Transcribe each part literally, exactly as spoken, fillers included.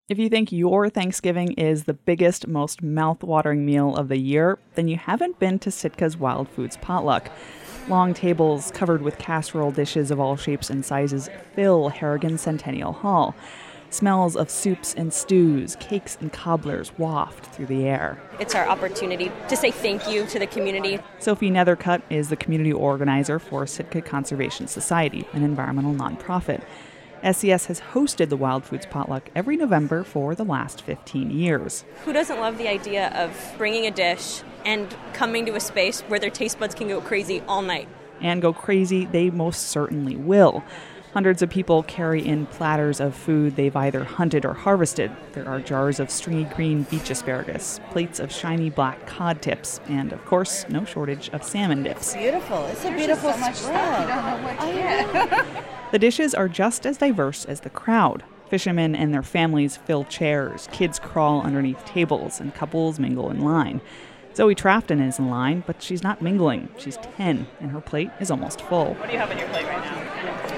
If you think your Thanksgiving is the biggest, most mouth-watering meal of the year, then you haven't been to Sitka's Wild Foods Potluck. Long tables covered with casserole dishes of all shapes and sizes fill Harrigan Centennial Hall. Smells of soups and stews, cakes and cobblers waft through the air. It's our opportunity to say thank you to the community. Sophie Nethercutt is the community organizer for Sitka Conservation Society, an environmental nonprofit. S C S has hosted the Wild Foods Potluck every November for the last fifteen years. Who doesn't love the idea of bringing a dish and coming to a space where their taste buds can go crazy all night? And go crazy, they most certainly will. Hundreds of people carry in platters of food they've either hunted or harvested. There are jars of stringy green beach asparagus, plates of shiny black cod tips, and, of course, no shortage of salmon dips. Beautiful. It's a beautiful so much spread. stuff. You don't know what to get. The dishes are just as diverse as the crowd. Fishermen and their families fill chairs, kids crawl underneath tables, and couples mingle in line. Zoe Trafton is in line, but she's not mingling. She's ten, and her plate is almost full. What do you have on your plate right now?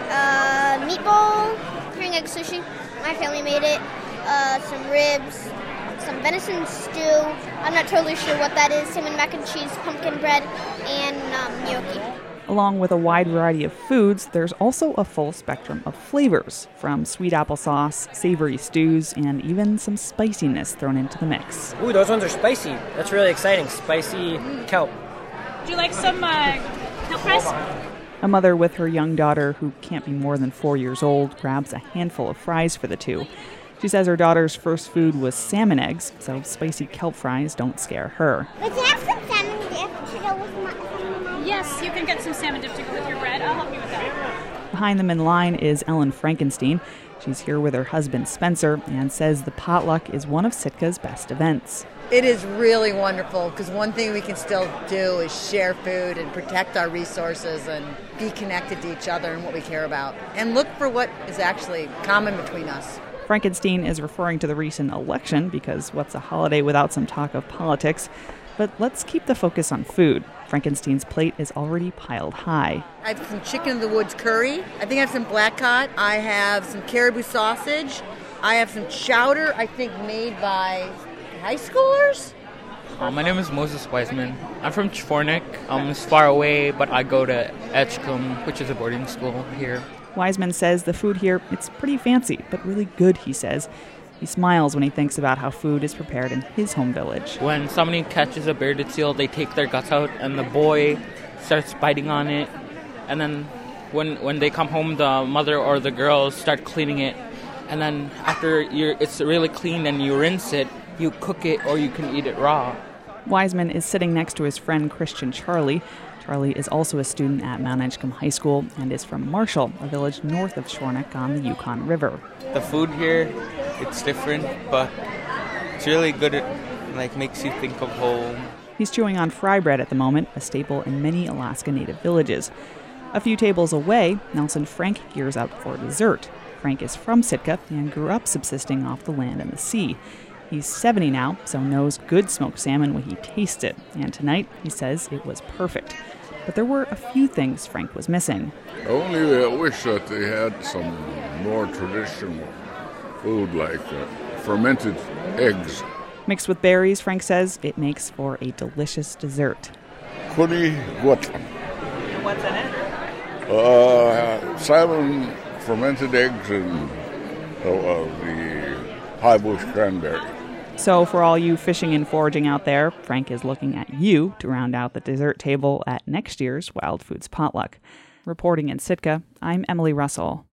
Uh, meatball, green egg sushi. My family made it. Uh, some ribs, some venison stew. I'm not totally sure what that is. Salmon mac and cheese, pumpkin bread, and um, gnocchi. Along with a wide variety of foods, there's also a full spectrum of flavors, from sweet applesauce, savory stews, and even some spiciness thrown into the mix. Ooh, those ones are spicy. That's really exciting. Spicy kelp. Would you like some uh, kelp fries? A mother with her young daughter, who can't be more than four years old, grabs a handful of fries for the two. She says her daughter's first food was salmon eggs, so spicy kelp fries don't scare her. Would you have some salmon dip to go with my... Yes, you can get some salmon dip to go with your bread. I'll help you with that. Behind them in line is Ellen Frankenstein. She's here with her husband Spencer and says the potluck is one of Sitka's best events. It is really wonderful because one thing we can still do is share food and protect our resources and be connected to each other and what we care about and look for what is actually common between us. Frankenstein is referring to the recent election because what's a holiday without some talk of politics? But let's keep the focus on food. Frankenstein's plate is already piled high. I have some chicken in the woods curry. I think I have some black cod. I have some caribou sausage. I have some chowder, I think made by high schoolers. Uh, my name is Moses Wiseman. I'm from Chfornik. Um, it's far away, but I go to Edgecombe, which is a boarding school here. Wiseman says the food here, it's pretty fancy, but really good, he says. He smiles when he thinks about how food is prepared in his home village. When somebody catches a bearded seal, they take their guts out, and the boy starts biting on it. And then when when they come home, the mother or the girls start cleaning it. And then after you're, it's really clean and you rinse it, you cook it or you can eat it raw. Wiseman is sitting next to his friend Christian Charlie. Charlie is also a student at Mount Edgecombe High School and is from Marshall, a village north of Chfornik on the Yukon River. The food here, it's different, but it's really good. It like makes you think of home. He's chewing on fry bread at the moment, a staple in many Alaska Native villages. A few tables away, Nelson Frank gears up for dessert. Frank is from Sitka and grew up subsisting off the land and the sea. He's seventy now, so knows good smoked salmon when he tastes it. And tonight, he says it was perfect. But there were a few things Frank was missing. Only I wish that they had some more traditional food like uh, fermented eggs. Mixed with berries, Frank says, it makes for a delicious dessert. Kuni guatlan. What's in it? Uh, salmon, fermented eggs, and uh, uh, the high bush cranberry. So for all you fishing and foraging out there, Frank is looking at you to round out the dessert table at next year's Wild Foods Potluck. Reporting in Sitka, I'm Emily Russell.